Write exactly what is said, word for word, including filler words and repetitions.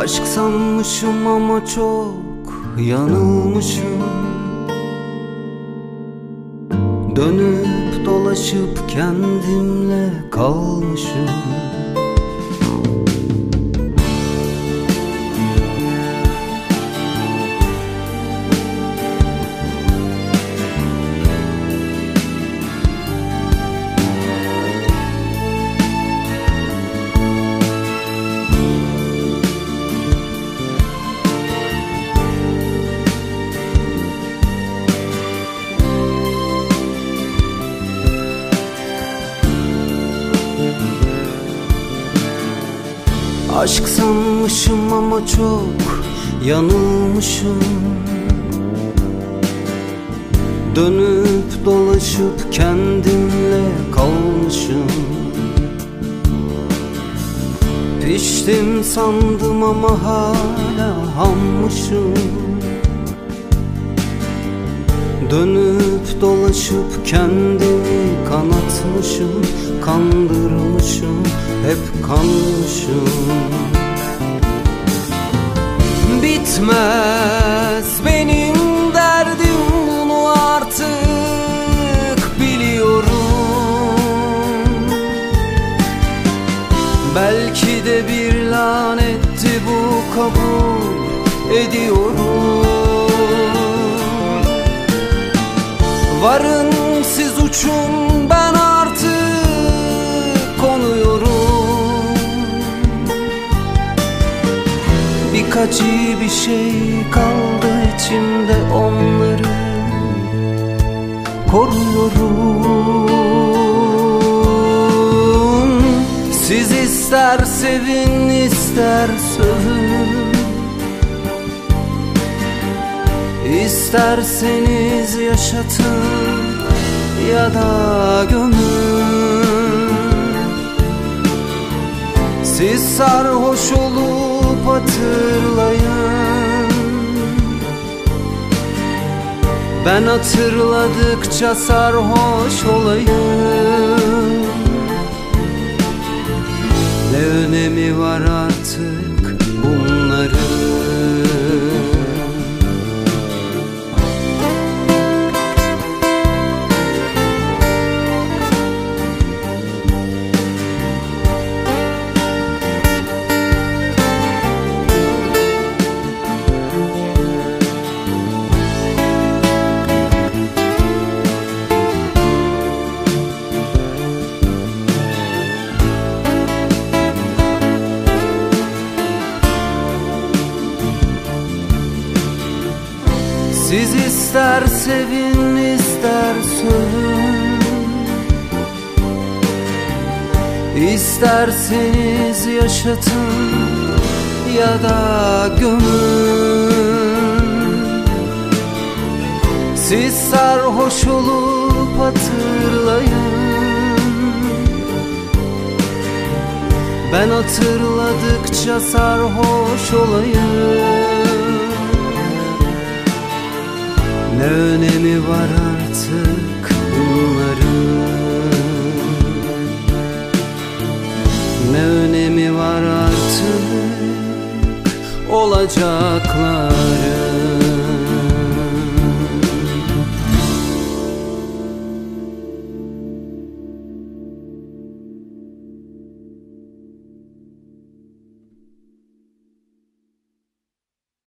Aşk sanmışım ama çok yanılmışım. Dönüp dolaşıp kendimle kalmışım. Aşk sanmışım ama çok yanılmışım. Dönüp dolaşıp kendimle kalmışım. Piştim sandım ama hala hammışım. Dönüp dolaşıp kendimi kanatmışım. Kandırmışım, hep kanmışım. Bitmez benim derdim, bunu artık biliyorum. Belki de bir lanetti bu, kabul ediyorum. Varın siz uçun, ben artık konuyorum. Birkaç iyi bir şey kaldı içimde, onları koruyorum. Siz ister sevin ister sövün, İsterseniz yaşatın ya da gömün. Siz sarhoş olup hatırlayın, ben hatırladıkça sarhoş olayım. Ne önemi var artık bunların? Siz ister sevin ister sövün, İsterseniz yaşatın ya da gömün. Siz sarhoş olup hatırlayın, ben hatırladıkça sarhoş olayım. Ne önemi var artık bunların? Ne önemi var artık olacakların?